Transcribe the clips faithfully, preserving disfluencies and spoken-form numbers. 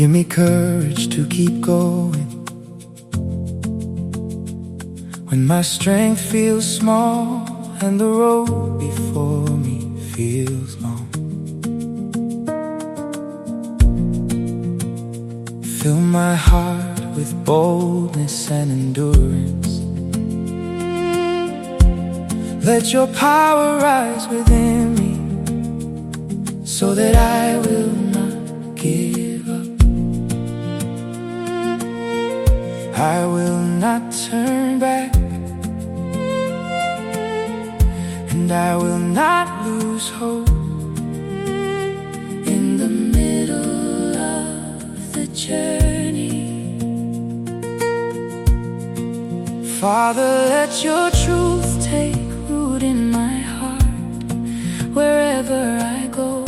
Give me courage to keep going when my strength feels small and the road before me feels long. Fill my heart with boldness and endurance. Let your power rise within me so that I will not give up. I will not turn back, and I will not lose hope. In the middle of the journey, Father, let your truth take root in my heart. Wherever I go,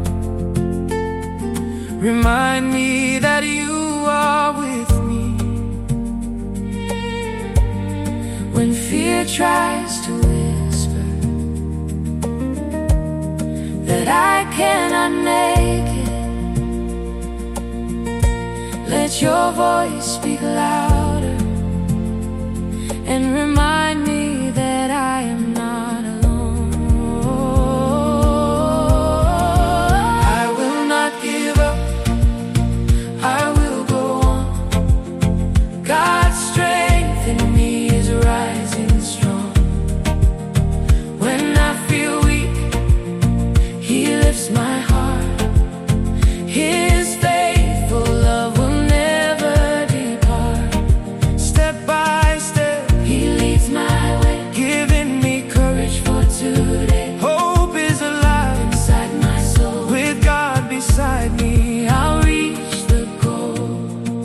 remind me that you are with me. When fear tries to whisper that I cannot make it, let your voice speak louder and remind me that I am not alone. I will not give up, I will go on. God's strength in me is rising strong. When I feel weak, He lifts my heart. His faithful love will never depart. Step by step, He leads my way, giving me courage for today. Hope is alive inside my soul. With God beside me, I'll reach the goal.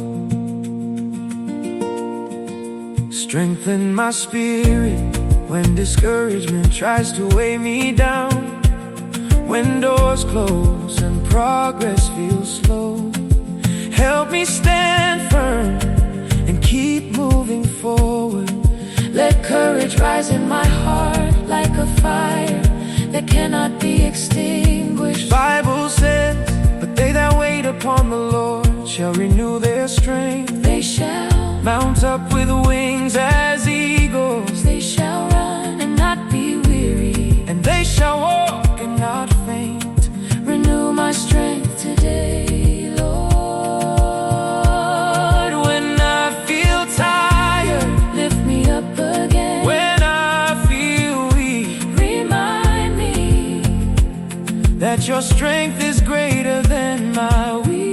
Strengthen my spirit when discouragement tries to weigh me down. When doors close and progress feels slow, help me stand firm and keep moving forward. Let courage rise in my heart like a fire that cannot be extinguished. Bible says, but they that wait upon the Lord shall renew their strength. They shall mount up with wings as eagles. They shall run and not be weary, and they shall walk and not faint. Renew my strength today, Lord. When I feel tired, lift me up again. When I feel weak, remind me that your strength is greater than my weakness.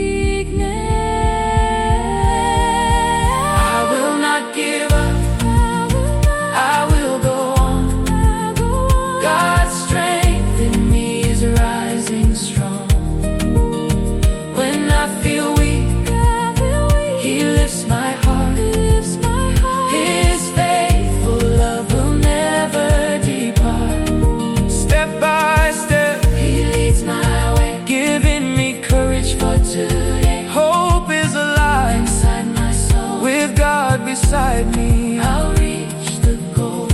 I will not give up, I will go on. God's strength in me is rising strong. When I feel weak, He lifts my heart. His faithful love will never depart. Step by step, He leads my way, giving me courage for today. Hope is alive inside my soul. With God beside me, I'll reach the goal.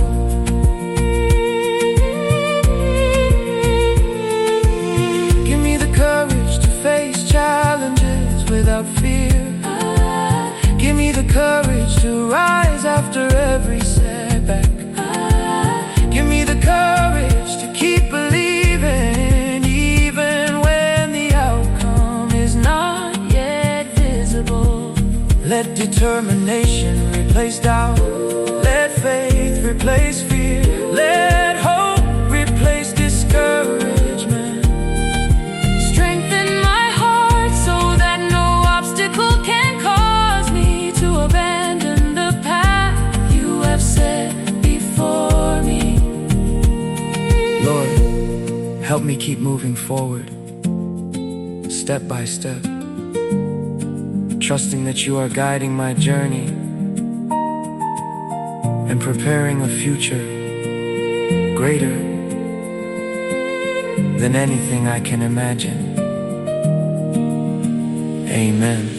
Give me the courage to face challenges without fear. Give me the courage to rise after every setback. Give me the courage to keep believing even when the outcome is not yet visible. Let determination replace doubt. Let faith replace fear. Let hope replace discouragement. Strengthen my heart so that no obstacle can cause me to abandon the path you have set before me. Lord, help me keep moving forward, step by step, trusting that you are guiding my journey and preparing a future greater than anything I can imagine. Amen.